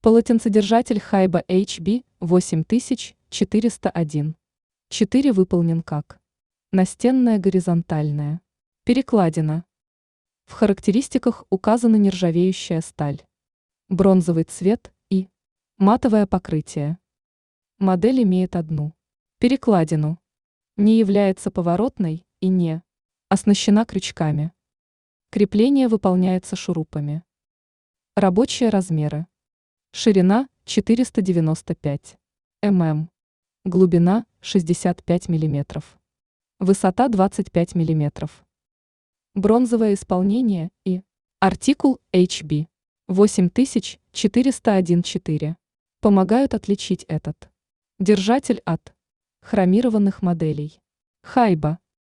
Полотенцедержатель Хайба HB 8401. 4 выполнен как настенная горизонтальная перекладина. В характеристиках указана нержавеющая сталь, бронзовый цвет и матовое покрытие. Модель имеет одну перекладину, не является поворотной и не оснащена крючками. Крепление выполняется шурупами. Рабочие размеры. Ширина 495 мм. Глубина 65 мм. Высота 25 мм. Бронзовое исполнение и артикул HB 8401-4 помогают отличить этот держатель от хромированных моделей Хайба.